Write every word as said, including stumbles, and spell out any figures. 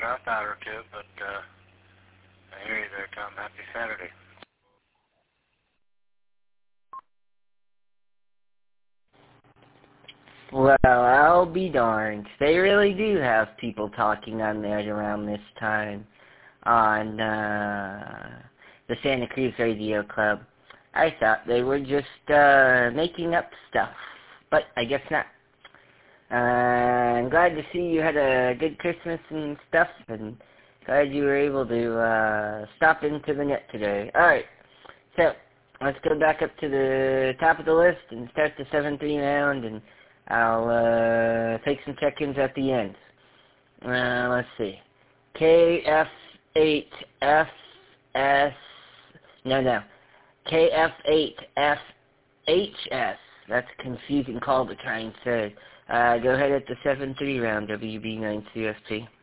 dropout or two, but uh, I hear you there, Tom. Happy Saturday. Well, I'll be darned. They really do have people talking on there around this time on uh, the Santa Cruz Radio Club. I thought they were just uh, making up stuff, but I guess not. Uh, I'm glad to see you had a good Christmas and stuff, and glad you were able to uh, stop into the net today. Alright, so let's go back up to the top of the list and start the seven three round, and I'll uh, take some check-ins at the end. Uh, let's see. K F eight F S, no, no, K F eight F H S, that's a confusing call to try and say. Uh, go ahead at the seven three round, W B nine C S P.